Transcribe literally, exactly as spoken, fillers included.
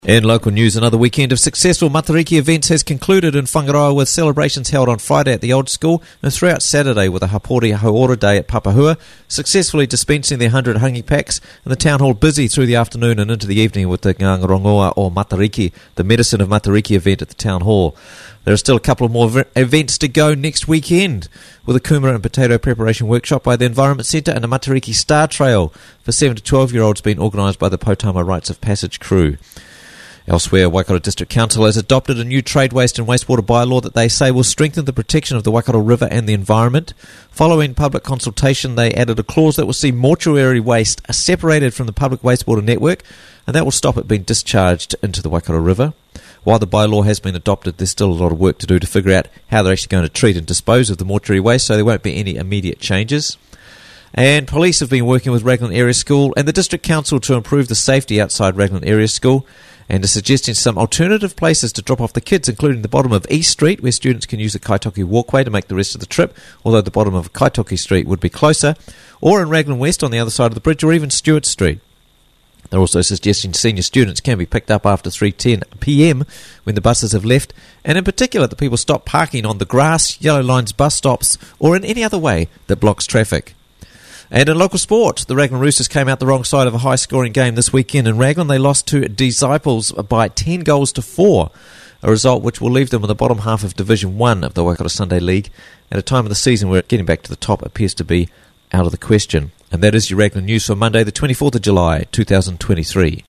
In local news, another weekend of successful Matariki events has concluded in Whangaroa, with celebrations held on Friday at the Old School and throughout Saturday with a Hapori Hauora Day at Papahua, successfully dispensing their one hundred hangi packs, and the town hall busy through the afternoon and into the evening with the Ngangarongoa or Matariki, the Medicine of Matariki event at the town hall. There are still a couple of more v- events to go next weekend, with a kumara and potato preparation workshop by the Environment Centre and a Matariki Star Trail for seven to twelve year olds being organised by the Potama Rites of Passage crew. Elsewhere, Waikato District Council has adopted a new trade waste and wastewater bylaw that they say will strengthen the protection of the Waikato River and the environment. Following public consultation, they added a clause that will see mortuary waste separated from the public wastewater network, and that will stop it being discharged into the Waikato River. While the bylaw has been adopted, there's still a lot of work to do to figure out how they're actually going to treat and dispose of the mortuary waste, so there won't be any immediate changes. And police have been working with Raglan Area School and the District Council to improve the safety outside Raglan Area School, and are suggesting some alternative places to drop off the kids, including the bottom of East Street, where students can use the Kaitoki walkway to make the rest of the trip, although the bottom of Kaitoki Street would be closer, or in Raglan West on the other side of the bridge, or even Stewart Street. They're also suggesting senior students can be picked up after three ten p m when the buses have left, and in particular that people stop parking on the grass, Yellow Lines bus stops, or in any other way that blocks traffic. And in local sport, the Raglan Roosters came out the wrong side of a high-scoring game this weekend in Raglan. They lost to Disciples by ten goals to four, a result which will leave them in the bottom half of Division one of the Waikato Sunday League at a time of the season where getting back to the top appears to be out of the question. And that is your Raglan News for Monday, the twenty-fourth of July, two thousand twenty-three.